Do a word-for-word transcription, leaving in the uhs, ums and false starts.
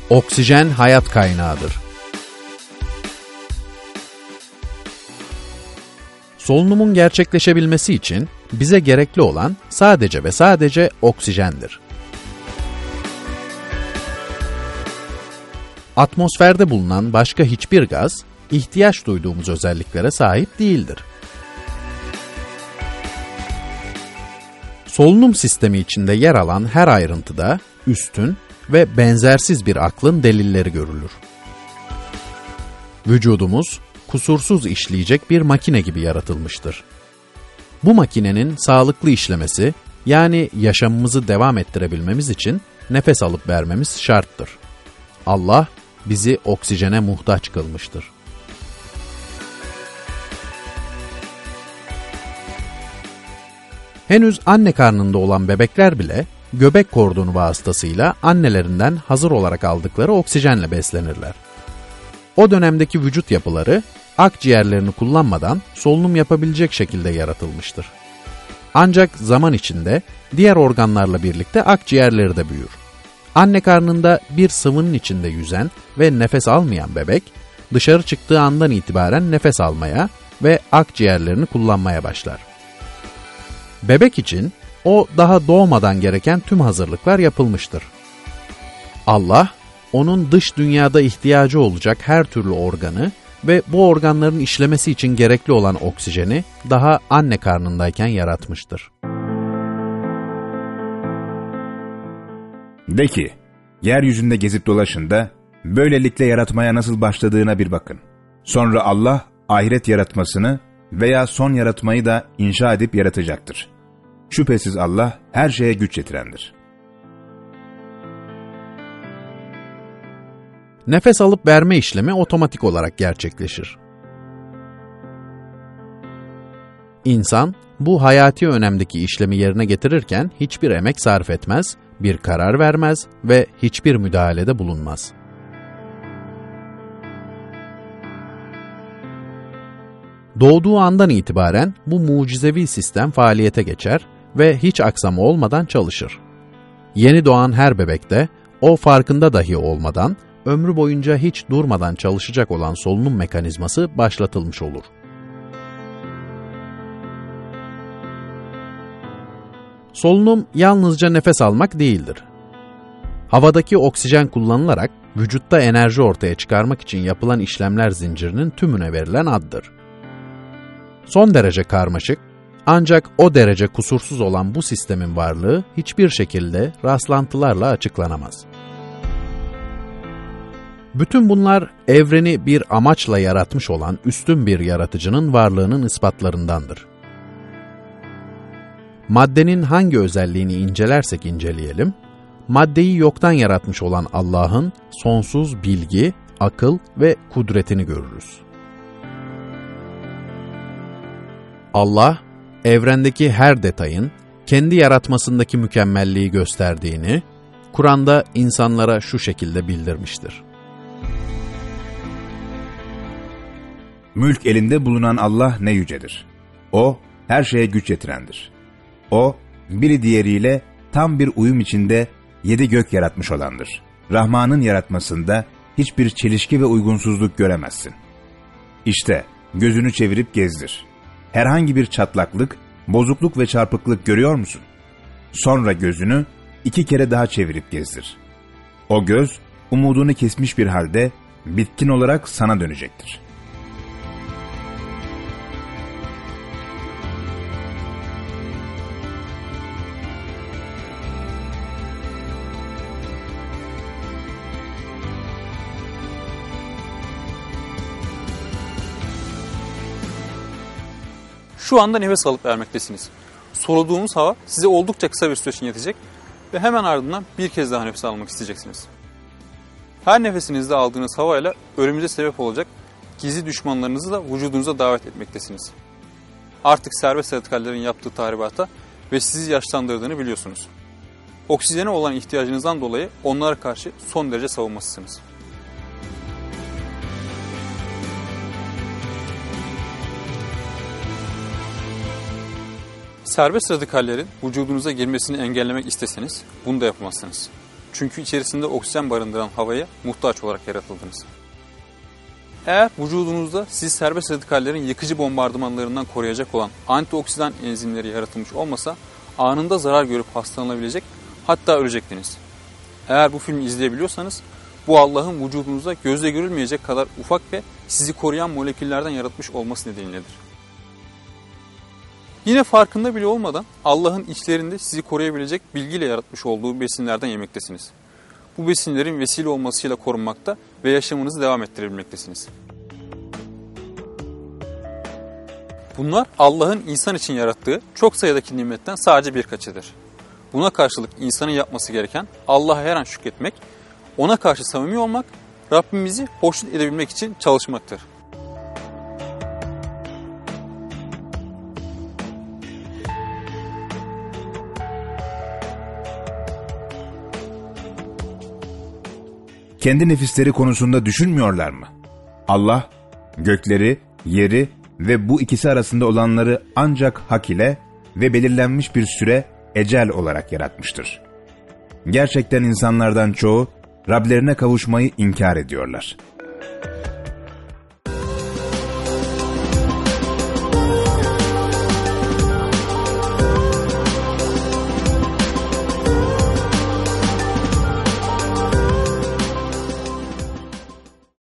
Oksijen hayat kaynağıdır. Solunumun gerçekleşebilmesi için bize gerekli olan sadece ve sadece oksijendir. Atmosferde bulunan başka hiçbir gaz, ihtiyaç duyduğumuz özelliklere sahip değildir. Solunum sistemi içinde yer alan her ayrıntıda üstün ve benzersiz bir aklın delilleri görülür. Vücudumuz, kusursuz işleyecek bir makine gibi yaratılmıştır. Bu makinenin sağlıklı işlemesi, yani yaşamımızı devam ettirebilmemiz için nefes alıp vermemiz şarttır. Allah, bizi oksijene muhtaç kılmıştır. Henüz anne karnında olan bebekler bile, göbek kordonu vasıtasıyla annelerinden hazır olarak aldıkları oksijenle beslenirler. O dönemdeki vücut yapıları, akciğerlerini kullanmadan solunum yapabilecek şekilde yaratılmıştır. Ancak zaman içinde diğer organlarla birlikte akciğerleri de büyür. Anne karnında bir sıvının içinde yüzen ve nefes almayan bebek, dışarı çıktığı andan itibaren nefes almaya ve akciğerlerini kullanmaya başlar. Bebek için o daha doğmadan gereken tüm hazırlıklar yapılmıştır. Allah, onun dış dünyada ihtiyacı olacak her türlü organı ve bu organların işlemesi için gerekli olan oksijeni daha anne karnındayken yaratmıştır. De ki, yeryüzünde gezip dolaşın da, böylelikle yaratmaya nasıl başladığına bir bakın. Sonra Allah, ahiret yaratmasını veya son yaratmayı da inşa edip yaratacaktır. Şüphesiz Allah, her şeye güç yetirendir. Nefes alıp verme işlemi otomatik olarak gerçekleşir. İnsan, bu hayati önemdeki işlemi yerine getirirken hiçbir emek sarf etmez, bir karar vermez ve hiçbir müdahalede bulunmaz. Doğduğu andan itibaren bu mucizevi sistem faaliyete geçer ve hiç aksama olmadan çalışır. Yeni doğan her bebekte, o farkında dahi olmadan, ömrü boyunca hiç durmadan çalışacak olan solunum mekanizması başlatılmış olur. Solunum yalnızca nefes almak değildir. Havadaki oksijen kullanılarak vücutta enerji ortaya çıkarmak için yapılan işlemler zincirinin tümüne verilen addır. Son derece karmaşık, ancak o derece kusursuz olan bu sistemin varlığı hiçbir şekilde rastlantılarla açıklanamaz. Bütün bunlar evreni bir amaçla yaratmış olan üstün bir yaratıcının varlığının ispatlarındandır. Maddenin hangi özelliğini incelersek inceleyelim, maddeyi yoktan yaratmış olan Allah'ın sonsuz bilgi, akıl ve kudretini görürüz. Allah, evrendeki her detayın kendi yaratmasındaki mükemmelliği gösterdiğini, Kur'an'da insanlara şu şekilde bildirmiştir. Mülk elinde bulunan Allah ne yücedir. O, her şeye güç yetirendir. O, biri diğeriyle tam bir uyum içinde yedi gök yaratmış olandır. Rahman'ın yaratmasında hiçbir çelişki ve uygunsuzluk göremezsin. İşte, gözünü çevirip gezdir. Herhangi bir çatlaklık, bozukluk ve çarpıklık görüyor musun? Sonra gözünü iki kere daha çevirip gezdir. O göz, umudunu kesmiş bir halde bitkin olarak sana dönecektir. Şu anda nefes alıp vermektesiniz. Soluduğunuz hava size oldukça kısa bir süre için yetecek ve hemen ardından bir kez daha nefes almak isteyeceksiniz. Her nefesinizde aldığınız havayla ölümünüze sebep olacak gizli düşmanlarınızı da vücudunuza davet etmektesiniz. Artık serbest radikallerin yaptığı tahribata ve sizi yaşlandırdığını biliyorsunuz. Oksijene olan ihtiyacınızdan dolayı onlara karşı son derece savunmasızsınız. Serbest radikallerin vücudunuza girmesini engellemek isteseniz bunu da yapamazsınız. Çünkü içerisinde oksijen barındıran havaya muhtaç olarak yaratıldınız. Eğer vücudunuzda sizi serbest radikallerin yıkıcı bombardımanlarından koruyacak olan antioksidan enzimleri yaratılmış olmasa anında zarar görüp hastalanabilecek, hatta ölecektiniz. Eğer bu filmi izleyebiliyorsanız bu Allah'ın vücudunuzda gözle görülmeyecek kadar ufak ve sizi koruyan moleküllerden yaratmış olması nedeniyledir. Yine farkında bile olmadan Allah'ın içlerinde sizi koruyabilecek bilgiyle yaratmış olduğu besinlerden yemektesiniz. Bu besinlerin vesile olmasıyla korunmakta ve yaşamınızı devam ettirebilmektesiniz. Bunlar Allah'ın insan için yarattığı çok sayıdaki nimetten sadece birkaçıdır. Buna karşılık insanın yapması gereken Allah'a her an şükretmek, ona karşı samimi olmak, Rabbimizi hoşnut edebilmek için çalışmaktır. Kendi nefisleri konusunda düşünmüyorlar mı? Allah, gökleri, yeri ve bu ikisi arasında olanları ancak hak ile ve belirlenmiş bir süre ecel olarak yaratmıştır. Gerçekten insanlardan çoğu Rablerine kavuşmayı inkar ediyorlar.